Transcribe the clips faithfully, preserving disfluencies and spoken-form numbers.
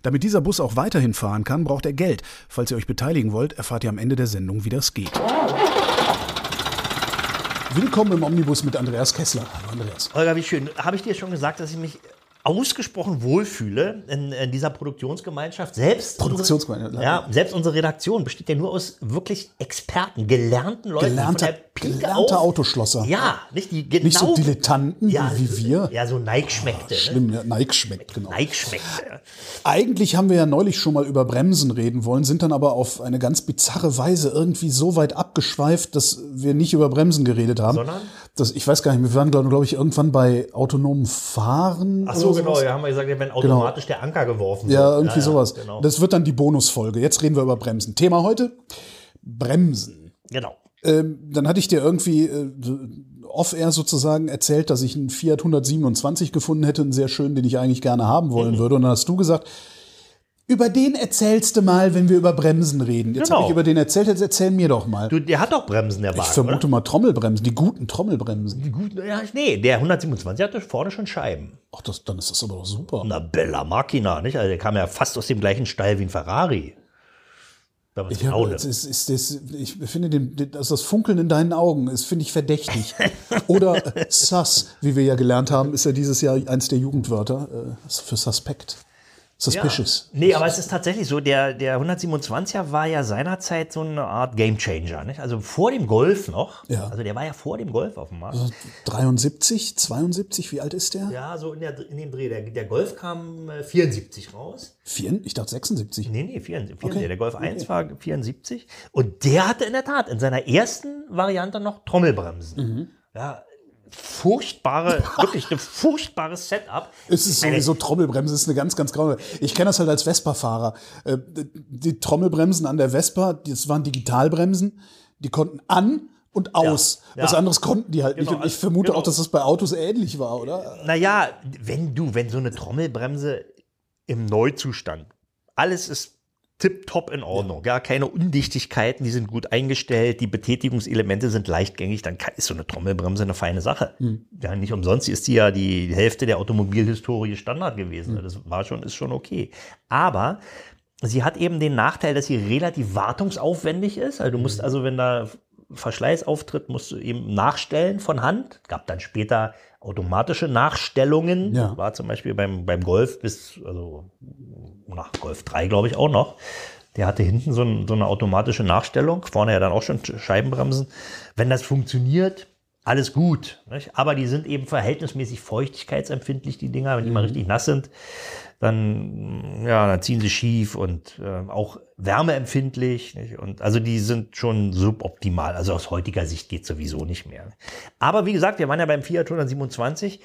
Damit dieser Bus auch weiterhin fahren kann, braucht er Geld. Falls ihr euch beteiligen wollt, erfahrt ihr am Ende der Sendung, wie das geht. Willkommen im Omnibus mit Andreas Kessler. Hallo Andreas. Holger, wie schön. Habe ich dir schon gesagt, dass ich mich ausgesprochen wohlfühle in, in dieser Produktionsgemeinschaft. Selbst Produktionsgemeinschaft. Unsere, ja, selbst unsere Redaktion besteht ja nur aus wirklich Experten, gelernten Leuten. Gelernte, von der Pike gelernte auf, Autoschlosser. Ja, nicht die genau. Nicht so Dilettanten ja, wie, wie wir. Ja, so Nike schmeckte. Oh, schlimm, ne? ja, Nike schmeckt, genau. Nike schmeckte. Eigentlich haben wir ja neulich schon mal über Bremsen reden wollen, sind dann aber auf eine ganz bizarre Weise irgendwie so weit abgeschweift, dass wir nicht über Bremsen geredet haben. Sondern? Das, ich weiß gar nicht, wir waren, glaube glaub ich, irgendwann bei autonomem Fahren. Ach so, oder genau, sowas. ja, haben wir gesagt, wenn automatisch genau. der Anker geworfen wird. Ja, irgendwie ja, sowas. Genau. Das wird dann die Bonusfolge. Jetzt reden wir über Bremsen. Thema heute: Bremsen. Genau. Ähm, dann hatte ich dir irgendwie äh, off-air sozusagen erzählt, dass ich einen Fiat hundertsiebenundzwanzig gefunden hätte, einen sehr schönen, den ich eigentlich gerne haben wollen mhm. würde. Und dann hast du gesagt, über den erzählst du mal, wenn wir über Bremsen reden. Jetzt genau. habe ich über den erzählt, jetzt erzähl mir doch mal. Du, der hat doch Bremsen, der Wagen, Ich vermute oder? mal Trommelbremsen, die guten Trommelbremsen. Die guten, ja, nee, der hundertsiebenundzwanzig hatte vorne schon Scheiben. Ach, das, dann ist das aber doch super. Na, bella Macchina, nicht? Also der kam ja fast aus dem gleichen Stall wie ein Ferrari. Ich, hab, ist, ist, ist, ich finde den, das, das Funkeln in deinen Augen, ist, finde ich, verdächtig. Oder äh, sus, wie wir ja gelernt haben, ist ja dieses Jahr eins der Jugendwörter äh, für suspect. Suspicious. Ja. Nee, aber es ist tatsächlich so, der, der hundertsiebenundzwanziger war ja seinerzeit so eine Art Gamechanger. Nicht? Also vor dem Golf noch. Ja. Also der war ja vor dem Golf auf dem Markt. Also dreiundsiebzig, zweiundsiebzig, wie alt ist der? Ja, so in, der, in dem Dreh. Der, der Golf kam äh, vierundsiebzig raus. Vier, ich dachte sechsundsiebzig. Nee, nee, vierundsiebzig. Okay. Der Golf eins okay. war vierundsiebzig. Und der hatte in der Tat in seiner ersten Variante noch Trommelbremsen. Mhm. Ja, furchtbare, wirklich ein furchtbares Setup. Es ist sowieso, Trommelbremse ist eine ganz, ganz graue. Ich kenne das halt als Vespa-Fahrer. Die Trommelbremsen an der Vespa, das waren Digitalbremsen, die konnten an und aus. Ja, Was ja. anderes konnten die halt genau, nicht. Und ich vermute genau. auch, dass das bei Autos ähnlich war, oder? Naja, wenn du, wenn so eine Trommelbremse im Neuzustand, alles ist tipptopp in Ordnung, ja. ja, keine Undichtigkeiten, die sind gut eingestellt, die Betätigungselemente sind leichtgängig, dann ist so eine Trommelbremse eine feine Sache. Mhm. Ja, nicht umsonst ist die ja die Hälfte der Automobilhistorie Standard gewesen. Mhm. Das war schon, ist schon okay. Aber sie hat eben den Nachteil, dass sie relativ wartungsaufwendig ist. Also du musst mhm. also, wenn da Verschleiß auftritt, musst du eben nachstellen von Hand. Gab dann später automatische Nachstellungen. Ja. War zum Beispiel beim, beim Golf bis, also nach Golf drei, glaube ich, auch noch. Der hatte hinten so, ein, so eine automatische Nachstellung. Vorne ja dann auch schon Scheibenbremsen. Wenn das funktioniert, alles gut. Nicht? Aber die sind eben verhältnismäßig feuchtigkeitsempfindlich, die Dinger. Wenn die mhm. mal richtig nass sind, dann, ja, dann ziehen sie schief und äh, auch wärmeempfindlich. Nicht? Und also die sind schon suboptimal. Also aus heutiger Sicht geht sowieso nicht mehr. Aber wie gesagt, wir waren ja beim Fiat hundertsiebenundzwanzig.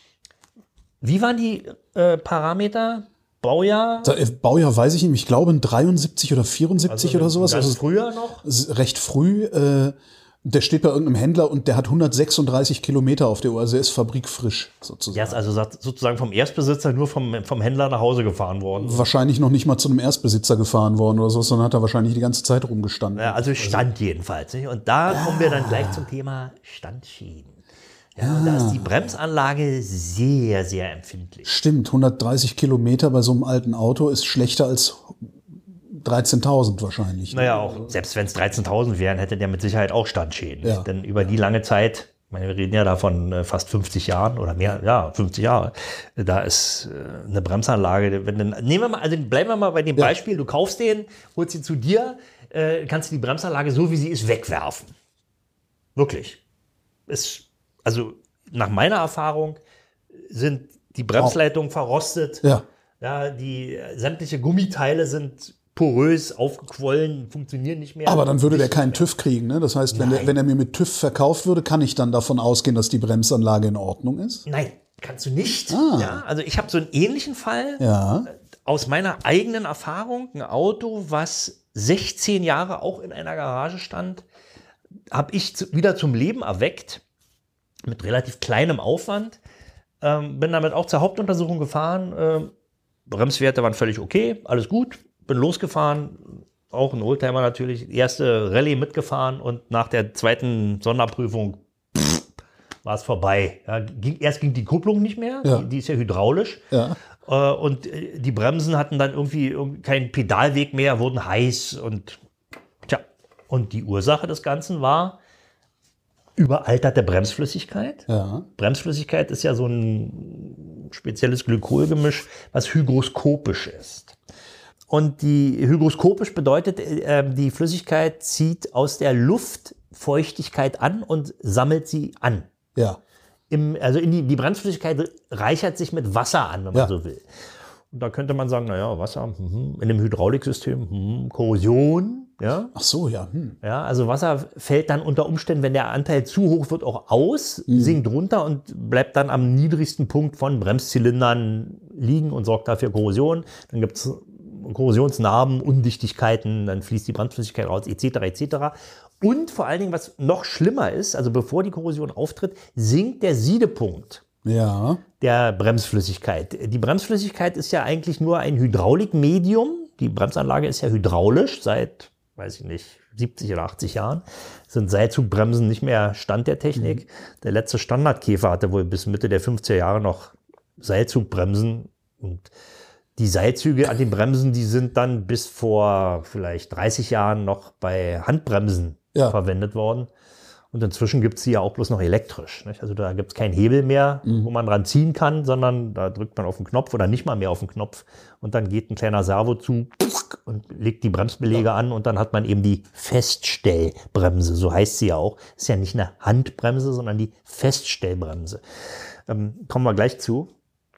Wie waren die äh, Parameter? Baujahr? Da, Baujahr weiß ich nicht. Ich glaube in dreiundsiebzig oder vierundsiebzig also oder sowas. Ganz also früher noch? Recht früh. Äh, Der steht bei irgendeinem Händler und der hat hundertsechsunddreißig Kilometer auf der Uhr. Also er ist fabrikfrisch sozusagen. Der ist also sozusagen vom Erstbesitzer nur vom, vom Händler nach Hause gefahren worden. Wahrscheinlich noch nicht mal zu einem Erstbesitzer gefahren worden oder so, sondern hat er wahrscheinlich die ganze Zeit rumgestanden. Ja, also stand jedenfalls. Nicht? Und da ja. kommen wir dann gleich zum Thema Standschienen. Ja, ja. Und da ist die Bremsanlage sehr, sehr empfindlich. Stimmt, hundertdreißig Kilometer bei so einem alten Auto ist schlechter als dreizehntausend wahrscheinlich. Naja, auch selbst wenn es dreizehntausend wären, hätte der mit Sicherheit auch Standschäden. Ja. Denn über die lange Zeit, ich meine, wir reden ja da von fast fünfzig Jahren oder mehr, ja, fünfzig Jahre, da ist eine Bremsanlage, wenn dann, nehmen wir mal, also bleiben wir mal bei dem ja. Beispiel, du kaufst den, holst ihn zu dir, äh, kannst du die Bremsanlage so wie sie ist wegwerfen. Wirklich. Ist, also nach meiner Erfahrung sind die Bremsleitungen oh. verrostet. Ja. Ja, die sämtliche Gummiteile sind porös, aufgequollen, funktionieren nicht mehr. Aber dann würde der keinen TÜV kriegen, ne? Das heißt, wenn, der, wenn er mir mit TÜV verkauft würde, kann ich dann davon ausgehen, dass die Bremsanlage in Ordnung ist? Nein, kannst du nicht. Ah. Ja, also ich habe so einen ähnlichen Fall ja. aus meiner eigenen Erfahrung. Ein Auto, was sechzehn Jahre auch in einer Garage stand, habe ich zu, wieder zum Leben erweckt, mit relativ kleinem Aufwand. Ähm, bin damit auch zur Hauptuntersuchung gefahren. Ähm, Bremswerte waren völlig okay, alles gut. Bin losgefahren, auch ein Oldtimer natürlich, erste Rallye mitgefahren und nach der zweiten Sonderprüfung war es vorbei. Ja, ging, erst ging die Kupplung nicht mehr, ja. die, die ist ja hydraulisch. Ja. Äh, und die Bremsen hatten dann irgendwie keinen Pedalweg mehr, wurden heiß und tja. Und die Ursache des Ganzen war überalterte Bremsflüssigkeit. Ja. Bremsflüssigkeit ist ja so ein spezielles Glykolgemisch, was hygroskopisch ist. Und die hygroskopisch bedeutet, äh, die Flüssigkeit zieht aus der Luft Feuchtigkeit an und sammelt sie an. Ja. Im, also in die, die Bremsflüssigkeit reichert sich mit Wasser an, wenn man Ja. so will. Und da könnte man sagen, naja, Wasser, mhm, in dem Hydrauliksystem, mhm, Korrosion, ja. Ach so, ja. Hm. Ja, also Wasser fällt dann unter Umständen, wenn der Anteil zu hoch wird, auch aus, Mhm. sinkt runter und bleibt dann am niedrigsten Punkt von Bremszylindern liegen und sorgt dafür Korrosion. Dann gibt es Korrosionsnarben, Undichtigkeiten, dann fließt die Bremsflüssigkeit raus, et cetera et cetera. Und vor allen Dingen, was noch schlimmer ist, also bevor die Korrosion auftritt, sinkt der Siedepunkt Ja. der Bremsflüssigkeit. Die Bremsflüssigkeit ist ja eigentlich nur ein Hydraulikmedium. Die Bremsanlage ist ja hydraulisch seit, weiß ich nicht, siebzig oder achtzig Jahren. Sind Seilzugbremsen nicht mehr Stand der Technik. Mhm. Der letzte Standardkäfer hatte wohl bis Mitte der fünfziger Jahre noch Seilzugbremsen. Und die Seilzüge an den Bremsen, die sind dann bis vor vielleicht dreißig Jahren noch bei Handbremsen ja. verwendet worden. Und inzwischen gibt es sie ja auch bloß noch elektrisch. Nicht? Also da gibt es keinen Hebel mehr, mhm. wo man dran ziehen kann, sondern da drückt man auf den Knopf oder nicht mal mehr auf den Knopf. Und dann geht ein kleiner Servo zu und legt die Bremsbeläge ja. an und dann hat man eben die Feststellbremse. So heißt sie ja auch. Ist ja nicht eine Handbremse, sondern die Feststellbremse. Ähm, kommen wir gleich zu.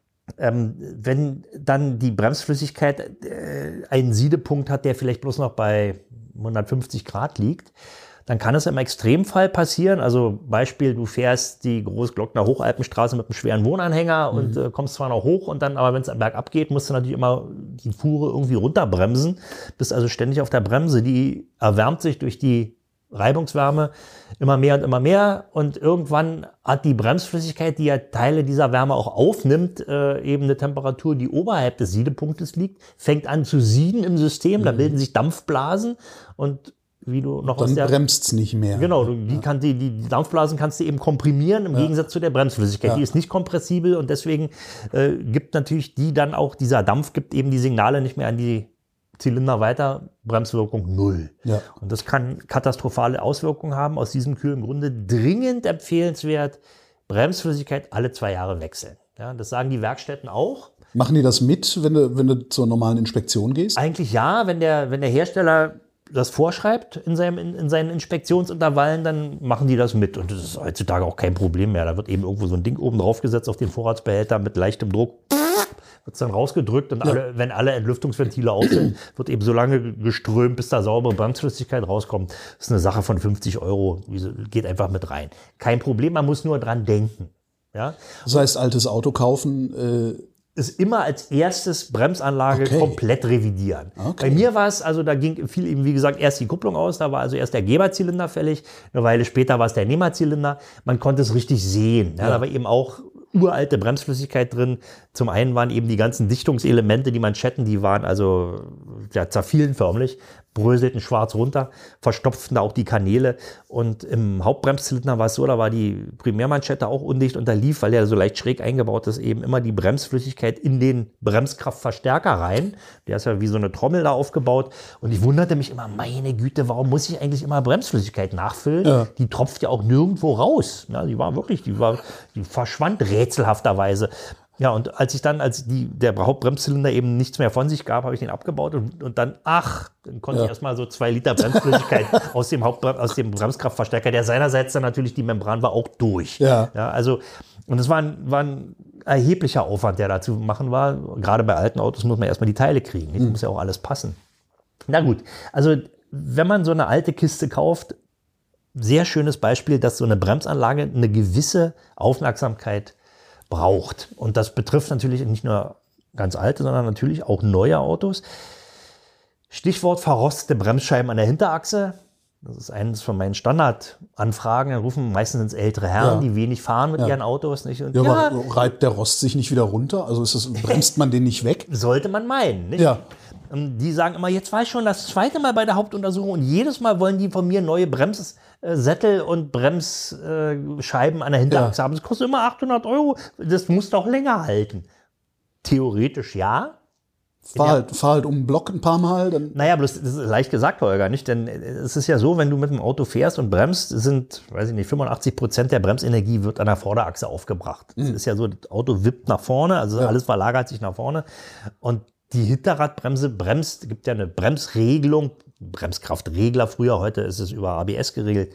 Ähm, wenn dann die Bremsflüssigkeit äh, einen Siedepunkt hat, der vielleicht bloß noch bei hundertfünfzig Grad liegt, dann kann es im Extremfall passieren. Also Beispiel, du fährst die Großglockner Hochalpenstraße mit einem schweren Wohnanhänger mhm. und äh, kommst zwar noch hoch und dann, aber wenn es bergab geht, musst du natürlich immer die Fuhre irgendwie runterbremsen. Bist also ständig auf der Bremse. Die erwärmt sich durch die Reibungswärme immer mehr und immer mehr und irgendwann hat die Bremsflüssigkeit, die ja Teile dieser Wärme auch aufnimmt, äh, eben eine Temperatur, die oberhalb des Siedepunktes liegt, fängt an zu sieden im System, mhm. da bilden sich Dampfblasen und wie du noch dann aus der... bremst es nicht mehr. Genau, du, die, ja. kann, die, die Dampfblasen kannst du eben komprimieren im ja. Gegensatz zu der Bremsflüssigkeit. Ja. Die ist nicht kompressibel und deswegen äh, gibt natürlich die dann auch, dieser Dampf gibt eben die Signale nicht mehr an die Zylinder weiter, Bremswirkung null. Ja. Und das kann katastrophale Auswirkungen haben. Aus diesem kühlen Grunde dringend empfehlenswert, Bremsflüssigkeit alle zwei Jahre wechseln. Ja, das sagen die Werkstätten auch. Machen die das mit, wenn du, wenn du zur normalen Inspektion gehst? Eigentlich ja, wenn der, wenn der Hersteller das vorschreibt in, seinem, in, in seinen Inspektionsintervallen, dann machen die das mit. Und das ist heutzutage auch kein Problem mehr. Da wird eben irgendwo so ein Ding oben drauf gesetzt auf den Vorratsbehälter mit leichtem Druck. Wird es dann rausgedrückt und ja. alle, wenn alle Entlüftungsventile auf sind, wird eben so lange geströmt, bis da saubere Bremsflüssigkeit rauskommt. Das ist eine Sache von fünfzig Euro. Geht einfach mit rein. Kein Problem, man muss nur dran denken. Ja? Das heißt, altes Auto kaufen... Äh ist immer als erstes Bremsanlage okay. komplett revidieren. Okay. Bei mir war es, also da ging fiel eben, wie gesagt, erst die Kupplung aus, da war also erst der Geberzylinder fällig, eine Weile später war es der Nehmerzylinder. Man konnte es richtig sehen. Ja, ja. Da war eben auch uralte Bremsflüssigkeit drin. Zum einen waren eben die ganzen Dichtungselemente, die Manschetten, die waren also ja, zerfielen förmlich, bröselten schwarz runter, verstopften da auch die Kanäle. Und im Hauptbremszylinder war es so, da war die Primärmanschette auch undicht und da lief, weil der so leicht schräg eingebaut ist, eben immer die Bremsflüssigkeit in den Bremskraftverstärker rein. Der ist ja wie so eine Trommel da aufgebaut. Und ich wunderte mich immer, meine Güte, warum muss ich eigentlich immer Bremsflüssigkeit nachfüllen? Ja. Die tropft ja auch nirgendwo raus. Ja, die war wirklich, die war, die verschwand rätselhafterweise. Ja, und als ich dann, als die, der Hauptbremszylinder eben nichts mehr von sich gab, habe ich den abgebaut und, und dann, ach, dann konnte ja. ich erstmal so zwei Liter Bremsflüssigkeit aus dem Hauptbrem, aus dem Bremskraftverstärker, der seinerseits dann natürlich, die Membran war auch durch. Ja. Ja, also, und es war ein, war ein erheblicher Aufwand, der da zu machen war. Gerade bei alten Autos muss man erstmal die Teile kriegen. Das mhm. muss ja auch alles passen. Na gut, also, wenn man so eine alte Kiste kauft, sehr schönes Beispiel, dass so eine Bremsanlage eine gewisse Aufmerksamkeit braucht. Und das betrifft natürlich nicht nur ganz alte, sondern natürlich auch neue Autos. Stichwort verrostete Bremsscheiben an der Hinterachse. Das ist eines von meinen Standardanfragen. Dann rufen meistens ins ältere Herren, ja. die wenig fahren mit ja. ihren Autos. Nicht? Und ja, ja, aber reibt der Rost sich nicht wieder runter? Also ist das, bremst man den nicht weg? Sollte man meinen, nicht? Ja. Die sagen immer, jetzt war ich schon das zweite Mal bei der Hauptuntersuchung und jedes Mal wollen die von mir neue Bremssättel und Bremsscheiben an der Hinterachse ja. haben. Das kostet immer achthundert Euro, das muss doch länger halten. theoretisch ja. Fahr halt, fahr halt um den Block ein paar Mal. Dann Naja, bloß das ist leicht gesagt, Holger, nicht? Denn es ist ja so, wenn du mit dem Auto fährst und bremst, sind, weiß ich nicht, fünfundachtzig Prozent der Bremsenergie wird an der Vorderachse aufgebracht. Es mhm. ist ja so, das Auto wippt nach vorne, also ja. alles verlagert sich nach vorne. Und die Hinterradbremse bremst, gibt ja eine Bremsregelung, Bremskraftregler früher, heute ist es über A B S geregelt,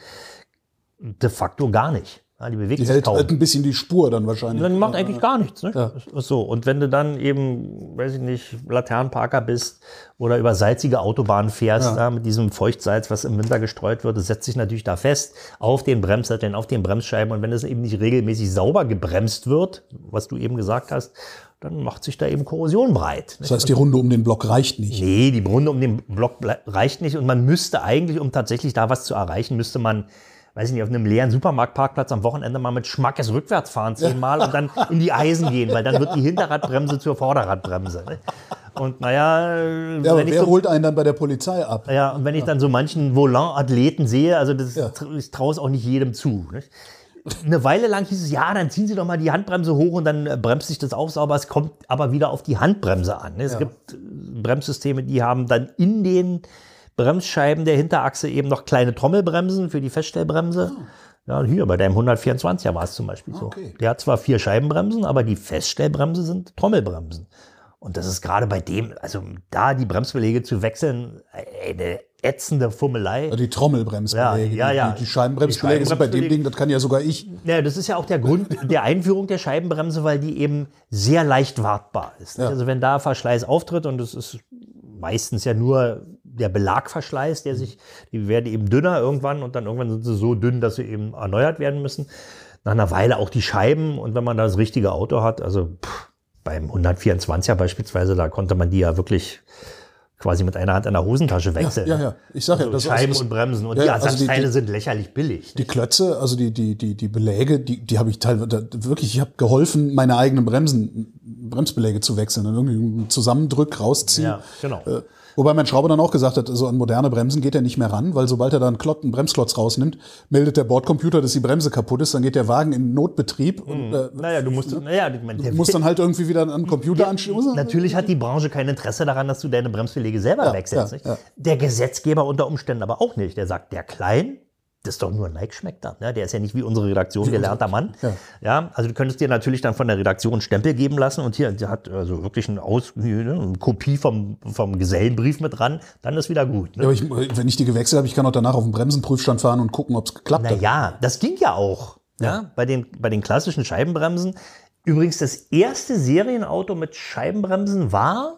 de facto gar nicht. Ja, die bewegt die sich hält kaum. Halt ein bisschen die Spur dann wahrscheinlich. Dann macht eigentlich gar nichts. Ne? Ja. So, und wenn du dann eben, weiß ich nicht, Laternenparker bist oder über salzige Autobahnen fährst, ja. da, mit diesem Feuchtsalz, was im Winter gestreut wird, das setzt sich natürlich da fest auf den Bremssatteln, auf den Bremsscheiben. Und wenn es eben nicht regelmäßig sauber gebremst wird, was du eben gesagt hast, dann macht sich da eben Korrosion breit. Das heißt, die Runde um den Block reicht nicht? Nee, die Runde um den Block reicht nicht. Und man müsste eigentlich, um tatsächlich da was zu erreichen, müsste man, weiß ich nicht, auf einem leeren Supermarktparkplatz am Wochenende mal mit Schmackes rückwärts fahren zehnmal und dann in die Eisen gehen, weil dann wird die Hinterradbremse zur Vorderradbremse. Ne? Und naja, ja, aber wenn ich wer so, holt einen dann bei der Polizei ab? Ja, und wenn ich dann so manchen Volant-Athleten sehe, also das, Ja. ich traue es auch nicht jedem zu. Nicht? Eine Weile lang hieß es, ja, dann ziehen Sie doch mal die Handbremse hoch und dann bremst sich das auch sauber. Es kommt aber wieder auf die Handbremse an. Es Ja. gibt Bremssysteme, die haben dann in den Bremsscheiben der Hinterachse eben noch kleine Trommelbremsen für die Feststellbremse. Oh. Ja, hier bei deinem hundertvierundzwanziger war es zum Beispiel so. Okay. Der hat zwar vier Scheibenbremsen, aber die Feststellbremse sind Trommelbremsen. Und das ist gerade bei dem, also da die Bremsbeläge zu wechseln, eine ätzende Fummelei. Ja, die Trommelbremsbeläge, Ja, ja, ja. Die, die Scheibenbremsbeläge Die sind bei dem Scheibenbremsbeläge- Ding, das kann ja sogar ich. Ja, das ist ja auch der Grund der Einführung der Scheibenbremse, weil die eben sehr leicht wartbar ist. Ja. Also wenn da Verschleiß auftritt, und das ist meistens ja nur der Belagverschleiß, der sich, die werden eben dünner irgendwann und dann irgendwann sind sie so dünn, dass sie eben erneuert werden müssen. Nach einer Weile auch die Scheiben, und wenn man da das richtige Auto hat, also pff, beim hundertvierundzwanziger beispielsweise, da konnte man die ja wirklich quasi mit einer Hand an der Hosentasche wechseln. Ja, ja. Ich sag ja, Also das Scheiben also, und Bremsen. Und ja, die also die- Ersatzteile die- sind lächerlich billig. Die Klötze, also die, die, die, die Beläge, die, die habe ich teilweise da- wirklich, ich habe geholfen, meine eigenen Bremsen, Bremsbeläge zu wechseln. Dann irgendwie zusammendrück, rausziehen. Ja, genau. Äh, wobei mein Schrauber dann auch gesagt hat, so an moderne Bremsen geht er nicht mehr ran, weil sobald er da einen, Klotz, einen Bremsklotz rausnimmt, meldet der Bordcomputer, dass die Bremse kaputt ist, dann geht der Wagen in Notbetrieb. Und, äh, Naja, du musst, naja, ich meine, du der- musst dann halt irgendwie wieder an den Computer anschließen. Natürlich hat die Branche kein Interesse daran, dass du deine Bremsbeläge selber Ja, wechselst. ja, nicht? ja. Der Gesetzgeber unter Umständen aber auch nicht. Der sagt, der Klein, das ist doch nur ein Nike-Schmeckter. Ne? Der ist ja nicht wie unsere Redaktion gelernter Mann. Ja. Ja, also du könntest dir natürlich dann von der Redaktion einen Stempel geben lassen, und hier, der hat also wirklich eine, Aus, ne, eine Kopie vom, vom Gesellenbrief mit dran, dann ist wieder gut. Ja, Ne? aber ich, wenn ich die gewechselt habe, ich kann auch danach auf den Bremsenprüfstand fahren und gucken, ob es geklappt hat. Naja, das ging ja auch. Ja. Bei, den, bei den klassischen Scheibenbremsen. Übrigens, das erste Serienauto mit Scheibenbremsen war,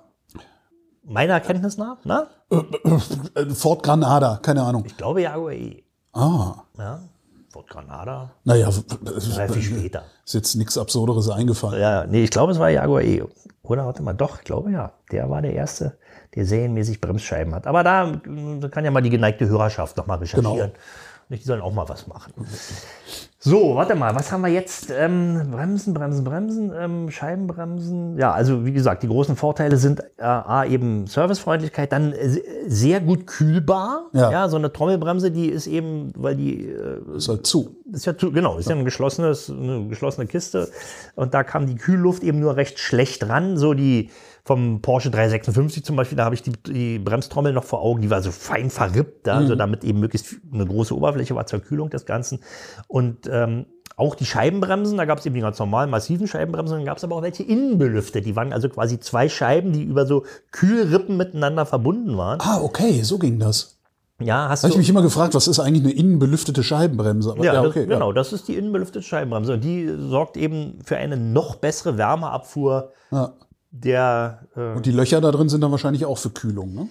meiner Kenntnis nach, na? Äh, Ford Granada, keine Ahnung. Ich glaube Jaguar E. Ah, Ja, Ford Granada. naja, Drei, viel später. ist jetzt nichts Absurderes eingefallen. Ja, nee, ich glaube, es war Jaguar E. Oder warte mal, doch, ich glaube ja. Der war der Erste, der serienmäßig Bremsscheiben hat. Aber da, da kann ja mal die geneigte Hörerschaft noch mal recherchieren. Genau. Die sollen auch mal was machen. So, warte mal, was haben wir jetzt? Ähm, Bremsen, Bremsen, Bremsen, ähm, Scheibenbremsen. Ja, also wie gesagt, die großen Vorteile sind äh, A, eben Servicefreundlichkeit, dann äh, sehr gut kühlbar. Ja. Ja, so eine Trommelbremse, die ist eben, weil die äh, Ist halt zu. ist ja zu, genau, ist ja ein geschlossenes, eine geschlossene Kiste, und da kam die Kühlluft eben nur recht schlecht ran. So die vom Porsche dreihundertsechsundfünfzig zum Beispiel, da habe ich die, die Bremstrommel noch vor Augen, die war so fein verrippt, da, Mhm. also damit eben möglichst eine große Oberfläche war zur Kühlung des Ganzen. Und ähm, auch die Scheibenbremsen, da gab es eben die ganz normalen, massiven Scheibenbremsen, dann gab es aber auch welche innenbelüftet. Die waren also quasi zwei Scheiben, die über so Kühlrippen miteinander verbunden waren. Ah, okay, so ging das. Ja, hast Da habe ich du. mich immer gefragt, was ist eigentlich eine innenbelüftete Scheibenbremse? Aber, Ja, okay, das, genau, das ist die innenbelüftete Scheibenbremse. Und die sorgt eben für eine noch bessere Wärmeabfuhr Ja. der äh, Und die Löcher da drin sind dann wahrscheinlich auch für Kühlung, ne?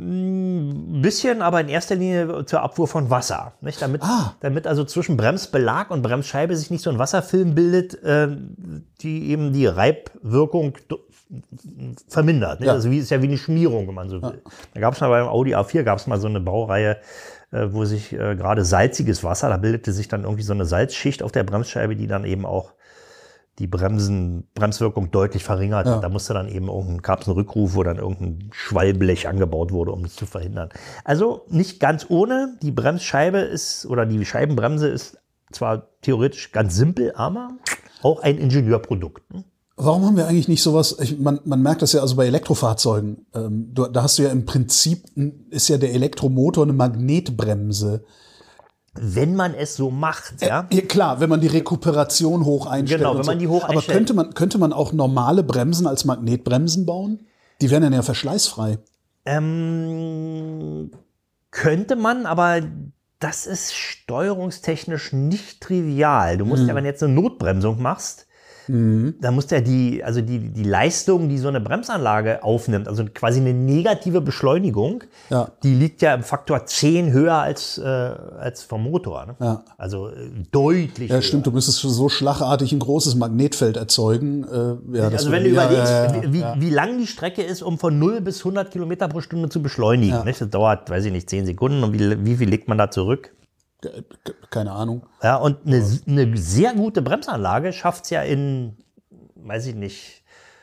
ein bisschen, aber in erster Linie zur Abfuhr von Wasser. Nicht? Damit, Ah. damit also zwischen Bremsbelag und Bremsscheibe sich nicht so ein Wasserfilm bildet, äh, die eben die Reibwirkung do- vermindert. Nicht? Ja. Also wie, ist ja wie eine Schmierung, wenn man so will. Da gab es mal beim Audi A vier gab es mal so eine Baureihe, äh, wo sich äh, gerade salziges Wasser, da bildete sich dann irgendwie so eine Salzschicht auf der Bremsscheibe, die dann eben auch die Bremsen, Bremswirkung deutlich verringert. Ja. Da musste dann eben irgendein, gab es einen Rückruf, wo dann irgendein Schwallblech angebaut wurde, um das zu verhindern. Also nicht ganz ohne. Die Bremsscheibe ist, oder die Scheibenbremse ist zwar theoretisch ganz simpel, aber auch ein Ingenieurprodukt. Warum haben wir eigentlich nicht sowas, ich, man, man merkt das ja also bei Elektrofahrzeugen, ähm, du, da hast du ja im Prinzip, ist ja der Elektromotor eine Magnetbremse. Wenn man es so macht, ja. Äh, klar, wenn man die Rekuperation hoch einstellt. Genau, wenn man so. die hoch Aber einstellt. könnte man, könnte man auch normale Bremsen als Magnetbremsen bauen? Die wären dann ja verschleißfrei. Ähm, könnte man, aber das ist steuerungstechnisch nicht trivial. Du musst Mhm. ja, wenn du jetzt eine Notbremsung machst, Mhm. da muss ja die, also die, die Leistung, die so eine Bremsanlage aufnimmt, also quasi eine negative Beschleunigung, Ja. die liegt ja im Faktor zehn höher als, äh, als vom Motor. Ne? Ja. Also äh, deutlich Ja, höher. stimmt, du müsstest so schlagartig ein großes Magnetfeld erzeugen. Äh, ja, das Also wenn würde- du ja, überlegst, ja, ja, wie, ja. wie lang die Strecke ist, um von null bis hundert Kilometer pro Stunde zu beschleunigen. Ja. Nicht? Das dauert, weiß ich nicht, zehn Sekunden. Und wie, wie viel legt man da zurück? Keine Ahnung. Ja, und eine, eine sehr gute Bremsanlage schafft es ja in, weiß ich nicht,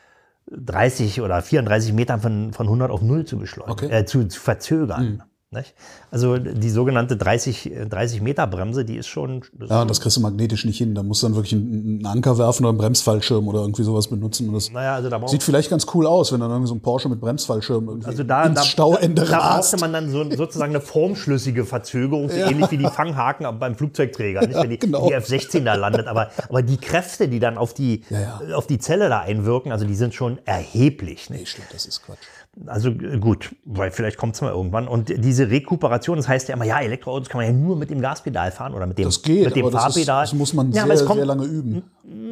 dreißig oder vierunddreißig Metern von, von hundert auf null zu beschleunigen, Okay. äh, zu, zu verzögern. Nicht? Also die sogenannte dreißig Meter Bremse, die ist schon. Das Ja, und das kriegst du magnetisch nicht hin. Da musst du dann wirklich einen einen Anker werfen oder einen Bremsfallschirm oder irgendwie sowas benutzen. Und das naja, also da braucht sieht vielleicht ganz cool aus, wenn dann irgendwie so ein Porsche mit Bremsfallschirm irgendwie also da, ins da, Stauende da rast. brauchte man dann so, sozusagen eine formschlüssige Verzögerung, so ähnlich wie die Fanghaken beim Flugzeugträger, nicht? Wenn die, genau. die F sechzehn da landet. Aber, aber die Kräfte, die dann auf die, Ja, ja. auf die Zelle da einwirken, also die sind schon erheblich. Nicht? Nee, stimmt, das ist Quatsch. Also äh, gut, weil vielleicht kommt es mal irgendwann. Und diese Rekuperation, das heißt ja immer, ja, Elektroautos kann man ja nur mit dem Gaspedal fahren oder mit dem, Das geht, mit dem aber das, ist, Fahrpedal. das muss man ja, sehr, aber es kommt, sehr lange üben.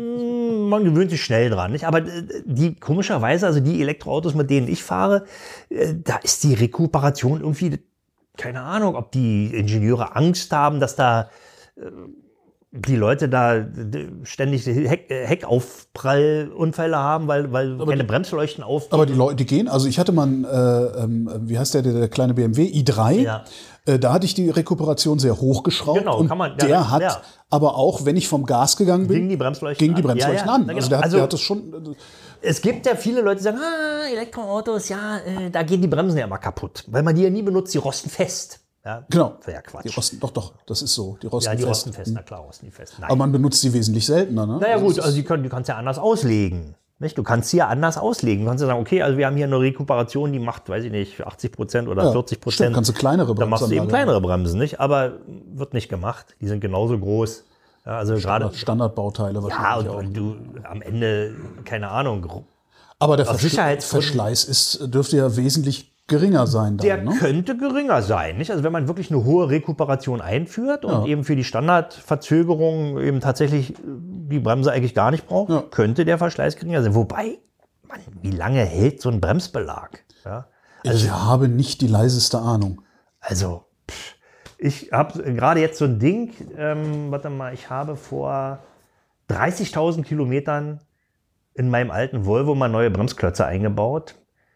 man gewöhnt sich schnell dran, nicht? Aber äh, die komischerweise, also die Elektroautos, mit denen ich fahre, äh, da ist die Rekuperation irgendwie, keine Ahnung, ob die Ingenieure Angst haben, dass da äh, die Leute da d- ständig Heck, äh, Heckaufprallunfälle haben, weil, weil keine die- Bremsleuchten auf. Aber die Leute, die gehen, also ich hatte mal, einen, äh, ähm, wie heißt der, der, der kleine B M W, i drei, Ja. äh, da hatte ich die Rekuperation sehr hochgeschraubt. Genau, und kann man- ja, der ja. hat Ja. aber auch, wenn ich vom Gas gegangen bin, Gingen die Bremsleuchten gingen die an? Bremsleuchten Ja, ja. an. Na, Also genau. der hat, Also- der hat das schon, äh, Es gibt ja viele Leute, die sagen, ah, Elektroautos, ja, äh, da gehen die Bremsen ja immer kaputt, weil man die ja nie benutzt, die rosten fest. Ja, genau. das wäre ja Quatsch. Die rosten, doch, doch, das ist so, die rosten ja, die fest. rosten fest, na klar, rosten die fest. Nein. Aber man benutzt die wesentlich seltener, ne? Naja Also gut, das also ist- die, können, die kannst ja anders auslegen. Nicht? Du kannst sie ja anders auslegen. Du kannst ja sagen, okay, also wir haben hier eine Rekuperation, die macht, weiß ich nicht, achtzig Prozent oder ja, vierzig stimmt, Prozent. kannst du kleinere Dann machst du eben Bremsanlage kleinere Bremsen, nicht? Aber wird nicht gemacht. Die sind genauso groß. Ja, also gerade. Standard, Standardbauteile Ja, wahrscheinlich und, auch. und du am Ende, keine Ahnung, Aber der aus Verschle Sicherheitsgründen- Verschleiß ist, dürfte ja wesentlich geringer sein dann, der ne? könnte geringer sein. Nicht? Also wenn man wirklich eine hohe Rekuperation einführt und Ja. eben für die Standardverzögerung eben tatsächlich die Bremse eigentlich gar nicht braucht, Ja. könnte der Verschleiß geringer sein. Wobei, Mann, wie lange hält so ein Bremsbelag? Ja? Ich habe nicht die leiseste Ahnung. Also, pff, ich habe gerade jetzt so ein Ding, ähm, warte mal, ich habe vor dreißigtausend Kilometern in meinem alten Volvo mal neue Bremsklötze eingebaut.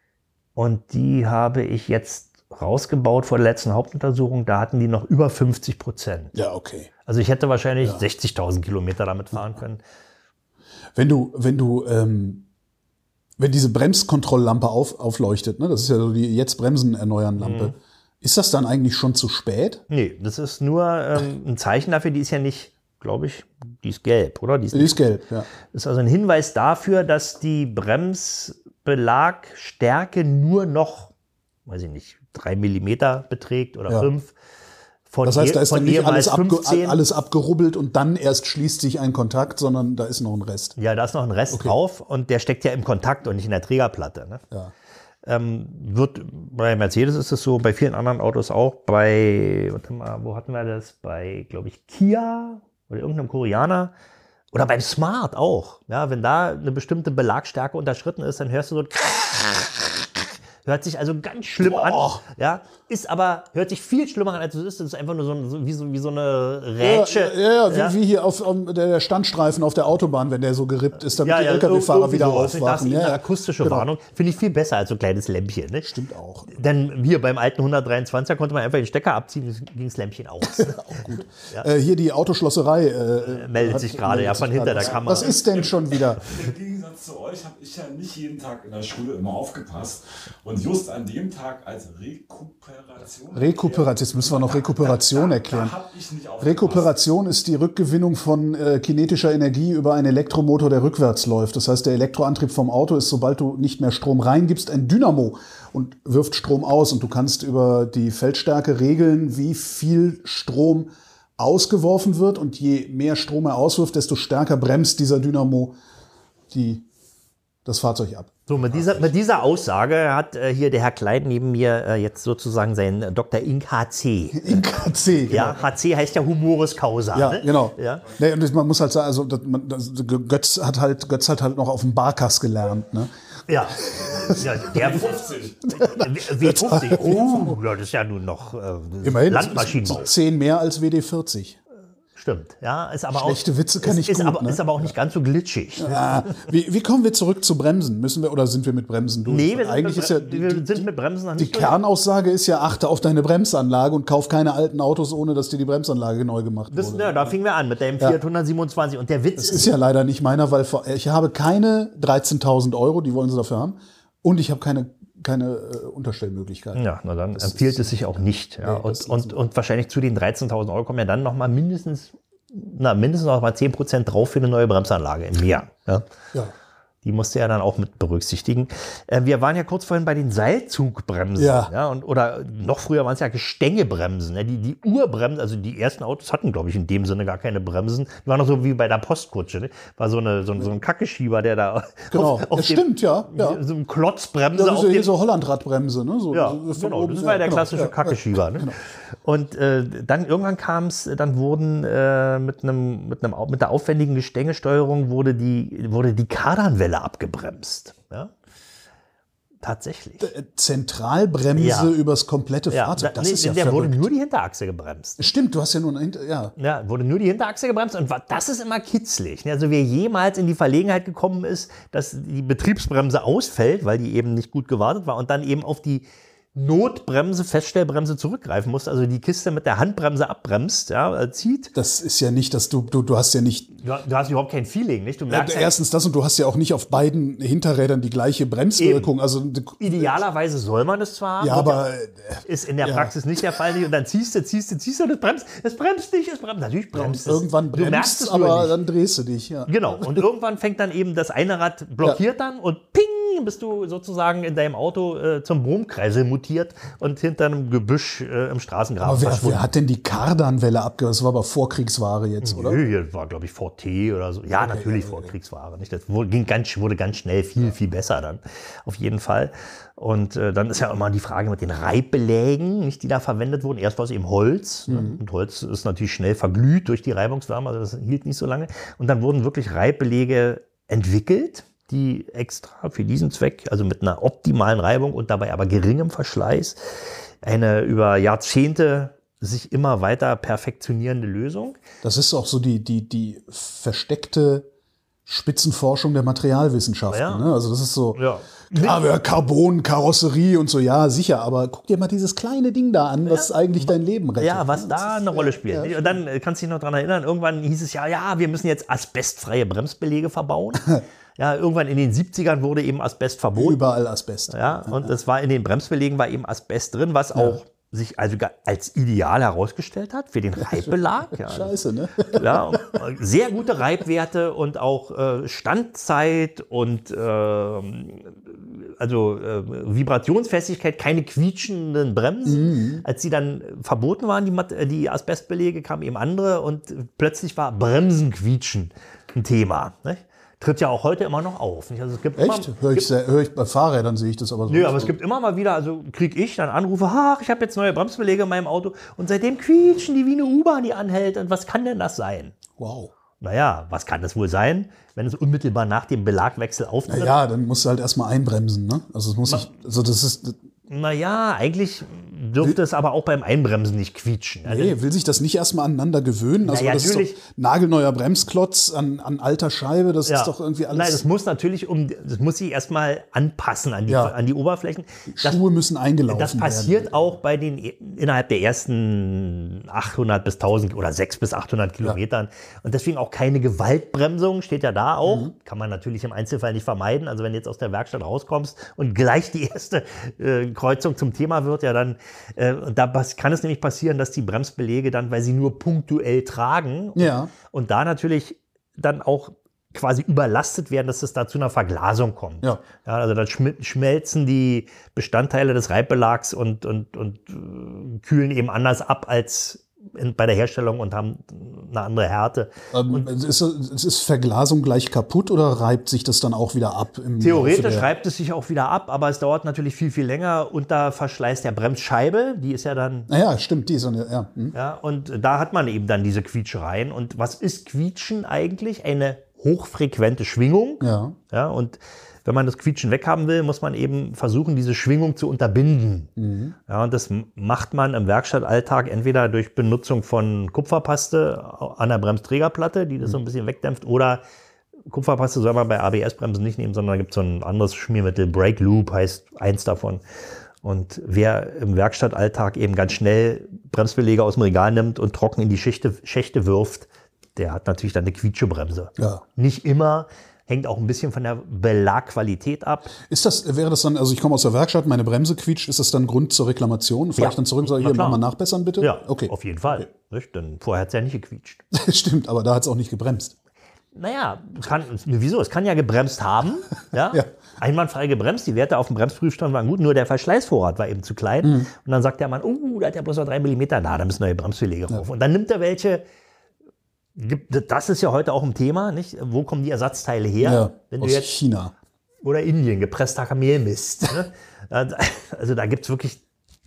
Und die habe ich jetzt rausgebaut vor der letzten Hauptuntersuchung. Da hatten die noch über fünfzig Prozent. Ja, okay. Also ich hätte wahrscheinlich sechzigtausend Kilometer damit fahren können. Wenn du, wenn du, ähm, wenn diese Bremskontrolllampe auf, aufleuchtet, ne, das ist ja so die jetzt Bremsen erneuern Lampe, Mhm. ist das dann eigentlich schon zu spät? Nee, das ist nur ähm, ein Zeichen dafür, die ist ja nicht, glaube ich, die ist gelb, oder? Die ist, Die ist gelb, ja. das ist also ein Hinweis dafür, dass die Bremsbelagstärke nur noch, weiß ich nicht, drei Millimeter beträgt oder Ja. fünf. Von Das heißt, je- da ist von dann nicht alles, ehemals abge fünfzehn. alles abgerubbelt und dann erst schließt sich ein Kontakt, sondern da ist noch ein Rest. Ja, da ist noch ein Rest drauf und der steckt ja im Kontakt und nicht in der Trägerplatte. Ne? Ja. Ähm, wird, bei Mercedes ist es so, bei vielen anderen Autos auch. Bei, warte mal, wo hatten wir das? Bei, glaube ich, Kia oder irgendeinem Koreaner. Oder beim Smart auch. Ja, wenn da eine bestimmte Belagstärke unterschritten ist, dann hörst du so ein hört sich also ganz schlimm Boah. an. Ja, ist aber, hört sich viel schlimmer an, als es ist. Das ist einfach nur so, ein, so, wie, so wie so eine Rätsche. Ja, ja, ja, wie, wie hier auf um, der, der Standstreifen auf der Autobahn, wenn der so gerippt ist, damit Ja, die ja, L K W-Fahrer irgendwie wieder sowas. Das ist aufwachen. eine Ja, ja. akustische Genau. Warnung. Finde ich viel besser als so ein kleines Lämpchen. Ne? Stimmt auch. Denn hier beim alten hundertdreiundzwanziger konnte man einfach den Stecker abziehen, ging das Lämpchen aus. Auch gut. Äh, hier die Autoschlosserei. Äh, Meldet hat- sich gerade, ja, meldet von sich hinter gerade. der Kamera. Was ist denn schon wieder? Im Gegensatz zu euch habe ich ja nicht jeden Tag in der Schule immer aufgepasst. Und Und just an dem Tag als Rekuperation. Rekuperation, jetzt müssen wir noch Rekuperation da, erklären. Da hab ich nicht aufgepasst. Rekuperation ist die Rückgewinnung von äh, kinetischer Energie über einen Elektromotor, der rückwärts läuft. Das heißt, der Elektroantrieb vom Auto ist, sobald du nicht mehr Strom reingibst, ein Dynamo und wirft Strom aus. Und du kannst über die Feldstärke regeln, wie viel Strom ausgeworfen wird. Und je mehr Strom er auswirft, desto stärker bremst dieser Dynamo die, das Fahrzeug ab. So, mit dieser, mit dieser Aussage hat äh, hier der Herr Klein neben mir äh, jetzt sozusagen seinen Doktor Inc. H C. Inc. H C, genau. Ja, H C heißt ja Humoris Causa. Ja, ne? genau. Ja. Nee, und man muss halt sagen, also das, man, das, Götz hat halt Götz hat halt noch auf dem Barkas gelernt, ne? Ja. ja der fünfzig. W fünfzig. Oh, ja, das ist ja nun noch äh, Immerhin Landmaschinenbau. zehn mehr als W D vierzig. Stimmt, ja, ist aber Schlechte auch, Witze kann ist, ich ist gut, aber, ne? ist aber auch nicht ganz so glitschig. Ja. Wie, wie kommen wir zurück zu Bremsen? Müssen wir oder sind wir mit Bremsen durch? Nee, wir sind, Eigentlich mit, ist ja die, wir die, sind mit Bremsen noch die nicht durch. Kernaussage ist ja, achte auf deine Bremsanlage und kauf keine alten Autos, ohne dass dir die Bremsanlage neu gemacht Das, wurde. ja, da fingen wir an mit dem Fiat hundertsiebenundzwanzig. Und der Witz Das ist, ist ja leider nicht meiner, weil vor- ich habe keine dreizehntausend Euro, die wollen sie dafür haben, und ich habe keine keine äh, Unterstellmöglichkeiten. ja, na dann empfiehlt es sich auch nicht. Ja. Nee, das und, und, und wahrscheinlich zu den dreizehntausend Euro kommen ja dann noch mal mindestens, na, mindestens noch mal zehn Prozent drauf für eine neue Bremsanlage im Jahr. Ja. Ja. Die musste ja dann auch mit berücksichtigen. Äh, wir waren ja kurz vorhin bei den Seilzugbremsen. Ja. Ja, und, oder noch früher waren es ja Gestängebremsen. Ne? Die, die Urbremsen, also die ersten Autos hatten, glaube ich, in dem Sinne gar keine Bremsen. Die waren noch so wie bei der Postkutsche. Ne? War so, eine, so, ein- so ein Kackeschieber, der da Genau. auf, auf Ja, dem, stimmt, ja. ja. so ein Klotzbremse Das ist auf ja dem hier so Hollandradbremse, ne? So, ja, so von genau, oben, das war ja, der genau, klassische ja, Kackeschieber. Ne? genau. Und äh, dann irgendwann kam es, dann wurden äh, mit einem mit einem mit der aufwendigen Gestängesteuerung wurde die wurde die Kardanwelle abgebremst. Ja? Tatsächlich. Zentralbremse Ja. übers komplette Ja, Fahrzeug. da, Das nee, ist ja der wurde verrückt. nur die Hinterachse gebremst. Stimmt, du hast ja nur eine Hinter ja. Ja, wurde nur die Hinterachse gebremst und wa- das ist immer kitzlig. Also wer jemals in die Verlegenheit gekommen ist, dass die Betriebsbremse ausfällt, weil die eben nicht gut gewartet war und dann eben auf die Notbremse, Feststellbremse zurückgreifen musste, also die Kiste mit der Handbremse abbremst, ja, zieht. Das ist ja nicht, dass du, du, du hast ja nicht, Du, du hast überhaupt kein Feeling, nicht? Du äh, merkst ja, erstens das und du hast ja auch nicht auf beiden Hinterrädern die gleiche Bremswirkung. Also, du- idealerweise soll man es zwar haben, ja, wird aber äh, ist in der ja. Praxis nicht der Fall. Und dann ziehst du, ziehst du, ziehst du, das bremst, es bremst nicht, es bremst. Natürlich bremst es. irgendwann Du merkst bremst, es nur aber nicht. dann drehst du dich, ja. Genau. Und irgendwann fängt dann eben das eine Rad blockiert dann und ping, bist du sozusagen in deinem Auto äh, zum Brummkreisel mutiert und hinter einem Gebüsch äh, im Straßengraben Aber wer, verschwunden. wer hat denn die Kardanwelle abgehört? Das war aber Vorkriegsware jetzt, oder? Nö, hier war, glaube ich, V T oder so. Ja, natürlich Vorkriegsware. Nicht? Das wurde, ging ganz, wurde ganz schnell viel, viel besser dann. Auf jeden Fall. Und äh, dann ist ja immer die Frage mit den Reibbelägen, nicht, die da verwendet wurden. Erst war es eben Holz. Ne? Und Holz ist natürlich schnell verglüht durch die Reibungswärme. Also das hielt nicht so lange. Und dann wurden wirklich Reibbelege entwickelt, die extra für diesen Zweck, also mit einer optimalen Reibung und dabei aber geringem Verschleiß, eine über Jahrzehnte sich immer weiter perfektionierende Lösung. Das ist auch so die, die, die versteckte Spitzenforschung der Materialwissenschaften. Ja. Ne? Also das ist so, Ja. ja, Carbon, Karosserie und so, ja, sicher, aber guck dir mal dieses kleine Ding da an, was eigentlich dein Leben rettet. Ja, was ne? da eine Rolle spielt. ja. Und dann äh, kannst du dich noch daran erinnern, irgendwann hieß es ja, ja, wir müssen jetzt asbestfreie Bremsbeläge verbauen. Ja, irgendwann in den siebzigern wurde eben Asbest verboten. Überall Asbest. Ja, und es war in den Bremsbelägen war eben Asbest drin, was auch sich also ga- als ideal herausgestellt hat für den Reibbelag. Ja, Scheiße, ne? ja, sehr gute Reibwerte und auch äh, Standzeit und ähm, also äh, Vibrationsfestigkeit, keine quietschenden Bremsen. Als sie dann verboten waren, die, Mat- äh, die Asbestbeläge, kamen eben andere und plötzlich war Bremsenquietschen ein Thema. Nicht? Tritt ja auch heute immer noch auf. Nicht? Also es gibt Echt? Immer, Hör ich, sehr, hör ich bei Fahrrädern sehe ich das aber so. Nö, aber es gibt immer mal wieder, also kriege ich dann Anrufe, ach, ich habe jetzt neue Bremsbeläge in meinem Auto und seitdem quietschen die wie eine U-Bahn, die anhält. Und was kann denn das sein? Wow. Naja, was kann das wohl sein, wenn es unmittelbar nach dem Belagwechsel auftritt? Ja, dann musst du halt erstmal einbremsen, ne? Also das muss ich, also das ist, Naja, eigentlich dürfte es aber auch beim Einbremsen nicht quietschen. Also, Nee, will sich das nicht erstmal aneinander gewöhnen? Also Naja, das ist doch natürlich. nagelneuer Bremsklotz an, an alter Scheibe, das ja. ist doch irgendwie alles. Nein, das muss natürlich um, das muss sich erstmal anpassen an die, Ja. an die Oberflächen. Das, Schuhe müssen eingelaufen das passiert werden. auch bei den innerhalb der ersten achthundert bis tausend oder sechshundert bis achthundert Kilometern. Und deswegen auch keine Gewaltbremsung, steht ja da auch. Mhm. Kann man natürlich im Einzelfall nicht vermeiden. Also wenn du jetzt aus der Werkstatt rauskommst und gleich die erste äh, Kreuzung zum Thema wird, ja dann, äh, da kann es nämlich passieren, dass die Bremsbeläge dann, weil sie nur punktuell tragen Ja. und da natürlich dann auch quasi überlastet werden, dass es da zu einer Verglasung kommt. Ja. Ja, also dann schm- schmelzen die Bestandteile des Reibbelags und, und, und äh, kühlen eben anders ab als in, bei der Herstellung und haben eine andere Härte. Ähm, ist, ist, ist Verglasung gleich kaputt oder reibt sich das dann auch wieder ab? Im Laufe Theoretisch der- reibt es sich auch wieder ab, aber es dauert natürlich viel, viel länger unter Verschleiß der Bremsscheibe. Die ist ja dann, Naja, stimmt, die ist eine, ja. Hm. ja, und da hat man eben dann diese Quietschereien. Und was ist Quietschen eigentlich? Eine hochfrequente Schwingung. Ja. Ja, und wenn man das Quietschen weghaben will, muss man eben versuchen, diese Schwingung zu unterbinden. Mhm. Ja, und das m- macht man im Werkstattalltag entweder durch Benutzung von Kupferpaste an der Bremsträgerplatte, die das so ein bisschen wegdämpft, oder Kupferpaste soll man bei A B S-Bremsen nicht nehmen, sondern da gibt es so ein anderes Schmiermittel, Brake Loop heißt eins davon. Und wer im Werkstattalltag eben ganz schnell Bremsbeläge aus dem Regal nimmt und trocken in die Schächte, Schächte wirft, der hat natürlich dann eine Quietschebremse. Ja. Nicht immer, hängt auch ein bisschen von der Belagqualität ab. Ist das, wäre das dann, also ich komme aus der Werkstatt, meine Bremse quietscht, ist das dann Grund zur Reklamation? Fahre Ja. ich dann zurück und sage, Na hier, klar. mach mal nachbessern bitte? Ja, Okay. auf jeden Fall. Nicht? Denn vorher hat es ja nicht gequietscht. Stimmt, aber da hat es auch nicht gebremst. Naja, kann, wieso? Es kann ja gebremst haben. Ja? Ja. Einwandfrei gebremst. Die Werte auf dem Bremsprüfstand waren gut, nur der Verschleißvorrat war eben zu klein. Mhm. Und dann sagt der Mann, oh, da hat ja bloß noch drei Millimeter. Na, da müssen neue Bremsbeläge rauf. Und dann nimmt er welche. Gibt- Das ist ja heute auch ein Thema, nicht? Wo kommen die Ersatzteile her? Ja, Wenn du aus jetzt China. oder Indien, gepresster Kamelmist. Ne? Also da gibt es wirklich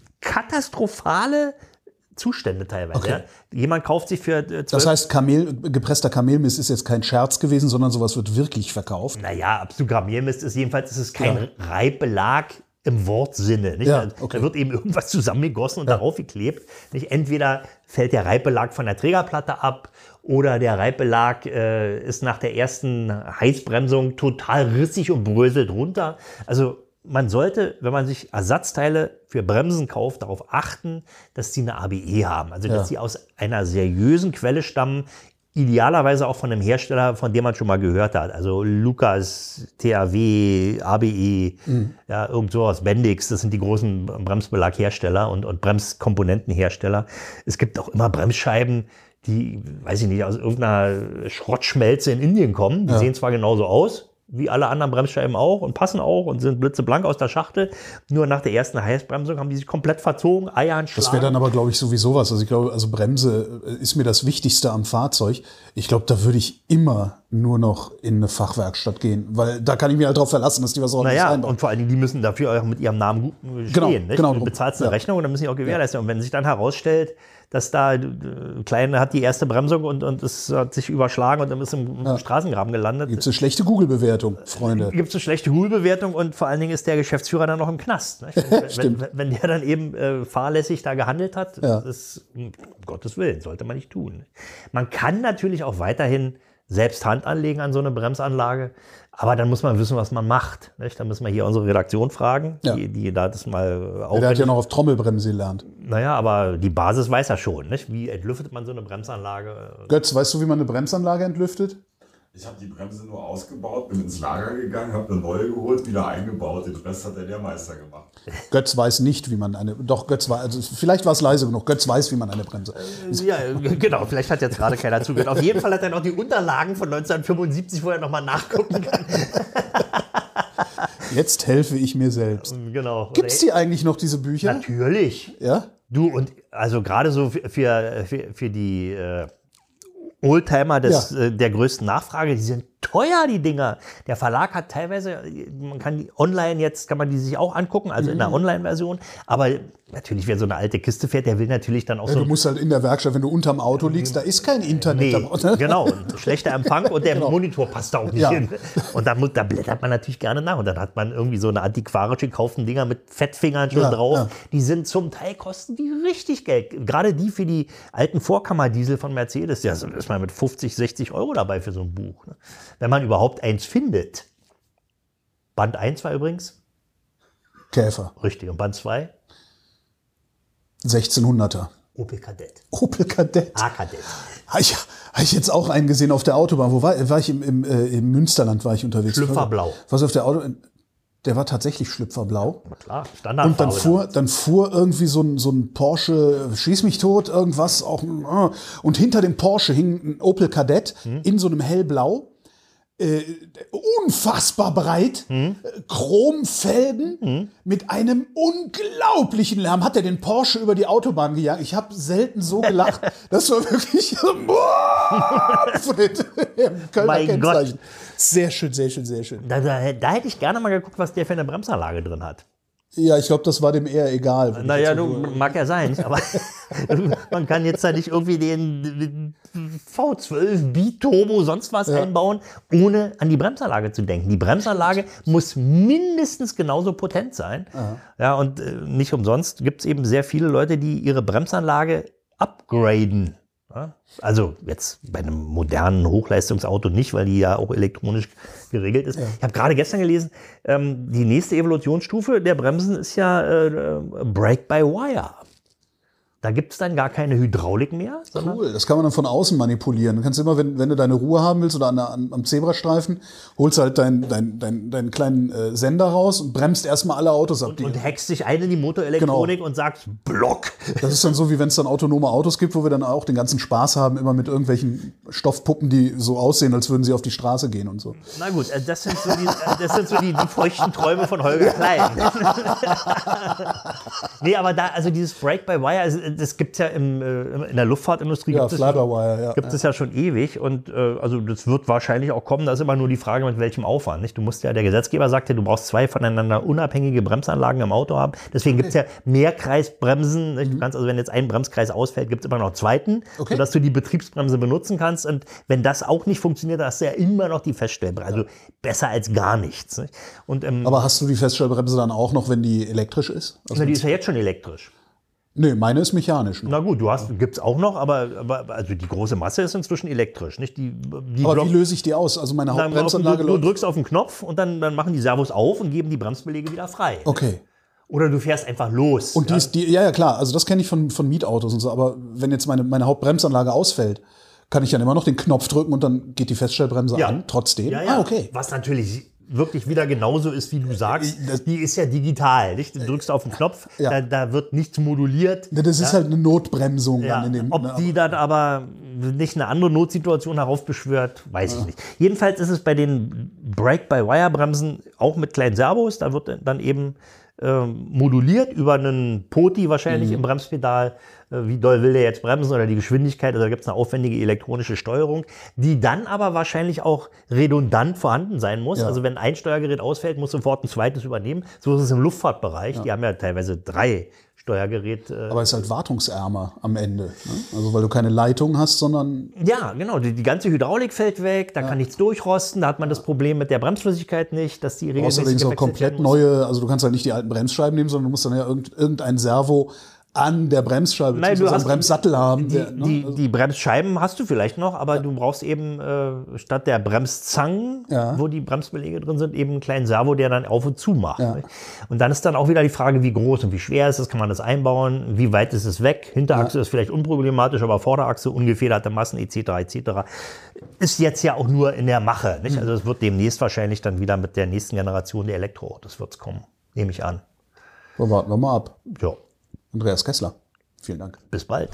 katastrophale Zustände teilweise. Okay. Ja? Jemand kauft sich für äh, zwölf. Das heißt, Kamel, gepresster Kamelmist ist jetzt kein Scherz gewesen, sondern sowas wird wirklich verkauft. Naja, absolut Kamelmist ist jedenfalls ist es kein Ja. Reibbelag im Wortsinne. Nicht? Ja, Da- okay. Da wird eben irgendwas zusammengegossen und darauf geklebt. Nicht? Entweder fällt der Reibbelag von der Trägerplatte ab oder der Reibbelag äh, ist nach der ersten Heizbremsung total rissig und bröselt runter. Also man sollte, wenn man sich Ersatzteile für Bremsen kauft, darauf achten, dass sie eine A B E haben. Also dass Ja. sie aus einer seriösen Quelle stammen, idealerweise auch von einem Hersteller, von dem man schon mal gehört hat. Also Lucas, T A W, A B E, ja, irgend sowas, Bendix, das sind die großen Bremsbelaghersteller und, und Bremskomponentenhersteller. Es gibt auch immer Bremsscheiben, die, weiß ich nicht, aus irgendeiner Schrottschmelze in Indien kommen. Die Ja. sehen zwar genauso aus, wie alle anderen Bremsscheiben auch und passen auch und sind blitzeblank aus der Schachtel. Nur nach der ersten Heißbremsung haben die sich komplett verzogen, Eier an Das wäre dann aber, glaube ich, sowieso was. Also ich glaube, also Bremse ist mir das Wichtigste am Fahrzeug. Ich glaube, da würde ich immer nur noch in eine Fachwerkstatt gehen, weil da kann ich mich halt drauf verlassen, dass die was ordentliches Naja, einbauen. und vor allen Dingen, die müssen dafür auch mit ihrem Namen gut stehen. Genau, nicht? genau Du drum. bezahlst eine Ja. Rechnung und dann müssen die auch gewährleisten. Und wenn sich dann herausstellt, dass da äh, Kleine hat die erste Bremsung und, und es hat sich überschlagen und dann ist im, im Straßengraben gelandet. Gibt es eine schlechte Google-Bewertung, Freunde. Gibt es eine schlechte Google-Bewertung und vor allen Dingen ist der Geschäftsführer dann noch im Knast. Nicht? Wenn, Stimmt. wenn, wenn der dann eben äh, fahrlässig da gehandelt hat, Ja. das ist, um Gottes Willen, sollte man nicht tun. Man kann natürlich auch weiterhin selbst Hand anlegen an so eine Bremsanlage, aber dann muss man wissen, was man macht. Nicht? Dann müssen wir hier unsere Redaktion fragen, Ja. die, die da das mal Ja, der hat ja auch. noch auf Trommelbremse gelernt. Naja, aber die Basis weiß er schon. Nicht? Wie entlüftet man so eine Bremsanlage? Götz, weißt du, wie man eine Bremsanlage entlüftet? Ich habe die Bremse nur ausgebaut, bin ins Lager gegangen, habe eine neue geholt, wieder eingebaut. Den Rest hat der Lehrmeister gemacht. Götz weiß nicht, wie man eine. Doch, Götz weiß. Also vielleicht war es leise genug. Götz weiß, wie man eine Bremse. Ja, genau, vielleicht hat jetzt gerade keiner zugehört. Auf jeden Fall hat er noch die Unterlagen von neunzehnhundertfünfundsiebzig, wo er nochmal nachgucken kann. Jetzt helfe ich mir selbst. Genau. Gibt es die eigentlich noch, diese Bücher? Natürlich. Ja? Du, und also gerade so für, für, für, für die äh, Oldtimer des, Ja. äh, der größten Nachfrage, die sind teuer, die Dinger. Der Verlag hat teilweise, man kann die online jetzt, kann man die sich auch angucken, also in der Online-Version. Aber natürlich, wer so eine alte Kiste fährt, der will natürlich dann auch ja, so... Du musst halt in der Werkstatt, wenn du unterm Auto liegst, da ist kein Internet. Nee, da, genau, schlechter Empfang und der genau. Monitor passt da auch nicht ja. hin. Und da, da blättert man natürlich gerne nach. Und dann hat man irgendwie so eine antiquarisch gekauften Dinger mit Fettfingern schon ja, drauf. Ja. Die sind zum Teil, kosten die richtig Geld. Gerade die für die alten Vorkammerdiesel von Mercedes, ja, so ist man mit fünfzig, sechzig Euro dabei für so ein Buch. Ne? Wenn man überhaupt eins findet. Band eins war übrigens? Käfer. Richtig. Und Band zwei? sechzehnhunderter. Opel Kadett. Opel Kadett. A-Kadett. Habe ich, hab ich jetzt auch einen gesehen auf der Autobahn. Wo war, war ich? Im, im, äh, im Münsterland war ich unterwegs. Schlüpferblau. Was auf der Auto... Der war tatsächlich schlüpferblau. Na klar, Standardfarbe. Und dann fuhr, dann fuhr irgendwie so ein, so ein Porsche, schieß mich tot, irgendwas. Auch, und hinter dem Porsche hing ein Opel Kadett hm. in so einem hellblau. Äh, unfassbar breit, hm. äh, Chromfelgen hm. mit einem unglaublichen Lärm. Hat er den Porsche über die Autobahn gejagt? Ich habe selten so gelacht. Das war wirklich von den Kölner mein Kennzeichen. Gott. Sehr schön, sehr schön, sehr schön. Da, da, da hätte ich gerne mal geguckt, was der für eine Bremsanlage drin hat. Ja, ich glaube, das war dem eher egal. Naja, du, mag ja sein, aber man kann jetzt da nicht irgendwie den, den V zwölf Biturbo sonst was ja. einbauen, ohne an die Bremsanlage zu denken. Die Bremsanlage muss mindestens genauso potent sein. Aha. Ja, und äh, nicht umsonst gibt es eben sehr viele Leute, die ihre Bremsanlage upgraden. Ja? Also jetzt bei einem modernen Hochleistungsauto nicht, weil die ja auch elektronisch geregelt ist. Ja. Ich habe gerade gestern gelesen, ähm, die nächste Evolutionsstufe der Bremsen ist ja äh, Brake-by-Wire. Da gibt es dann gar keine Hydraulik mehr. Cool, das kann man dann von außen manipulieren. Du kannst immer, wenn, wenn du deine Ruhe haben willst oder an, an, am Zebrastreifen, holst halt deinen dein, dein, dein kleinen äh, Sender raus und bremst erstmal alle Autos ab. Und, und hackst dich ein in die Motorelektronik genau. und sagst Block. Das ist dann so, wie wenn es dann autonome Autos gibt, wo wir dann auch den ganzen Spaß haben, immer mit irgendwelchen Stoffpuppen, die so aussehen, als würden sie auf die Straße gehen und so. Na gut, das sind so die, das sind so die, die feuchten Träume von Holger Klein. Nee, aber da, also dieses Brake-by-Wire, also das gibt es ja im, äh, in der Luftfahrtindustrie ja, gibt, es schon, ja. gibt es ja schon ewig und äh, also das wird wahrscheinlich auch kommen. Da ist immer nur die Frage, mit welchem Aufwand. Nicht? Du musst ja, der Gesetzgeber sagt ja, du brauchst zwei voneinander unabhängige Bremsanlagen im Auto haben. Deswegen okay. gibt es ja Mehrkreisbremsen. Nicht? Du kannst also, wenn jetzt ein Bremskreis ausfällt, gibt es immer noch einen zweiten, okay. sodass du die Betriebsbremse benutzen kannst. Und wenn das auch nicht funktioniert, dann hast du ja immer noch die Feststellbremse. Also besser als gar nichts. Nicht? Und, ähm, aber hast du die Feststellbremse dann auch noch, wenn die elektrisch ist? Also die ist ja jetzt schon elektrisch. Nee, meine ist mechanisch. Na gut, du hast, gibt's auch noch, aber, aber also die große Masse ist inzwischen elektrisch. Nicht? Die, die aber Block, wie löse ich die aus? Also meine Hauptbremsanlage... Du, du drückst auf den Knopf und dann, dann machen die Servos auf und geben die Bremsbeläge wieder frei. Okay. Oder du fährst einfach los. Und die ja? ist die, ja, ja klar, also das kenne ich von, von Mietautos und so, aber wenn jetzt meine, meine Hauptbremsanlage ausfällt, kann ich dann immer noch den Knopf drücken und dann geht die Feststellbremse ja. an, trotzdem? Ja, ja. Ah, okay. Was natürlich wirklich wieder genauso ist, wie du sagst. Die ist ja digital. Nicht? Du drückst auf den Knopf, ja. da, da wird nichts moduliert. Das ist ja. halt eine Notbremsung. Ja. Dann in dem, Ob ne, die dann aber nicht eine andere Notsituation heraufbeschwört, weiß ja. ich nicht. Jedenfalls ist es bei den Brake-by-Wire-Bremsen auch mit kleinen Servos. Da wird dann eben äh, moduliert über einen Poti wahrscheinlich mhm. im Bremspedal. Wie doll will der jetzt bremsen oder die Geschwindigkeit, also da gibt es eine aufwendige elektronische Steuerung, die dann aber wahrscheinlich auch redundant vorhanden sein muss. Ja. Also wenn ein Steuergerät ausfällt, muss sofort ein zweites übernehmen. So ist es im Luftfahrtbereich. Ja. Die haben ja teilweise drei Steuergeräte. Aber es ist halt wartungsärmer am Ende. Ne? Also weil du keine Leitung hast, sondern... Ja, genau. Die, die ganze Hydraulik fällt weg, da ja. kann nichts durchrosten, da hat man das Problem mit der Bremsflüssigkeit nicht, dass die regelmäßig gewechselt werden muss. Außerdem auch komplett neue, also du kannst halt nicht die alten Bremsscheiben nehmen, sondern du musst dann ja irgendein Servo an der Bremsscheibe, Nein, du hast einen Bremssattel haben. Die, der, ne? die, also die Bremsscheiben hast du vielleicht noch, aber ja. du brauchst eben äh, statt der Bremszangen, ja. wo die Bremsbeläge drin sind, eben einen kleinen Servo, der dann auf und zu macht. Ja. Und dann ist dann auch wieder die Frage, wie groß und wie schwer ist es, kann man das einbauen, wie weit ist es weg, Hinterachse ja. ist vielleicht unproblematisch, aber Vorderachse, ungefederte Massen et cetera et cetera ist jetzt ja auch nur in der Mache. Nicht? Mhm. Also es wird demnächst wahrscheinlich dann wieder mit der nächsten Generation der Elektroautos wird's kommen, nehme ich an. So, warten wir mal ab. Ja. Andreas Kessler, vielen Dank. Bis bald.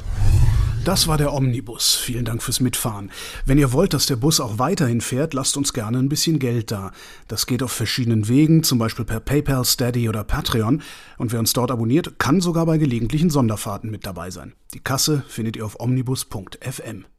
Das war der Omnibus. Vielen Dank fürs Mitfahren. Wenn ihr wollt, dass der Bus auch weiterhin fährt, lasst uns gerne ein bisschen Geld da. Das geht auf verschiedenen Wegen, zum Beispiel per PayPal, Steady oder Patreon. Und wer uns dort abonniert, kann sogar bei gelegentlichen Sonderfahrten mit dabei sein. Die Kasse findet ihr auf omnibus punkt f m.